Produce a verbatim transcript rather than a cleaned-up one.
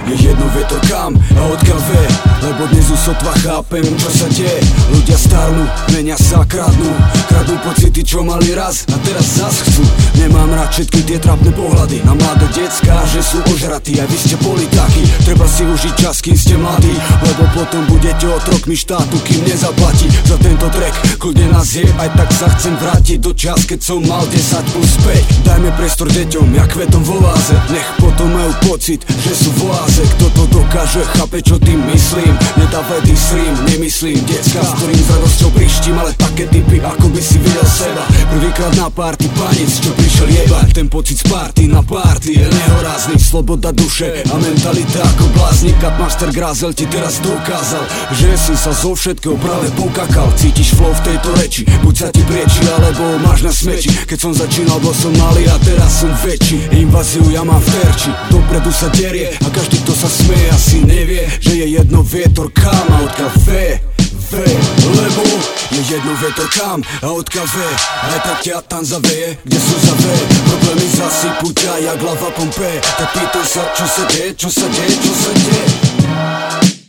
je jedno vie to kam a odkiaľ vie. Lebo dnes už sotva chápem, čo sa deje. Ľudia starnú, menia sa, kradnú. Kradnú pocity, čo mali raz a teraz zas chcú. Nemám rád všetky tie trapné pohľady na mladé decká, že sú ožratí. Aj vy ste boli takí, treba si užiť čas, kým ste mladí. Lebo potom budete otrokmi štátu, kým nezaplatí za tento track. Kľudne nás je, aj tak sa chcem vrátiť do čas, keď som mal desať plus päť. Dajme priestor deťom, jak kvetom vo váze. Nech potom majú pocit, že sú v oáze. Kto to dokáže, chápe, čo tým myslím. Nedávaj disrím, nemyslím decka, s ktorým s radosťou prištím. Ale také typy, ako by si videl seba. Prvýkrát na party panic, čo prišiel jebať. Ten pocit z party na party je nehorázny. Sloboda duše a mentalita ako bláznik. Master Grazel ti teraz dokázal, že si sa zo všetkého práve pokakal. Cítiš flow v tejto reči, buď sa ti prieči, alebo máš na smeči. Keď som začínal, bol som malý a teraz som väčší. Inváziu ja mám v terči, dopredu sa derie a každý, kto sa smeje, asi nevie, že je jedno vietor kam a odkiaľ vie, vie. Lebo je jedno vietor kam a odkiaľ vie. Aj tak ťa tam zaveje, kde sú zaveje. Problémy zasypú ťa jak lava pompe. Tak pýtam sa, čo sa deje, čo sa deje, čo sa deje.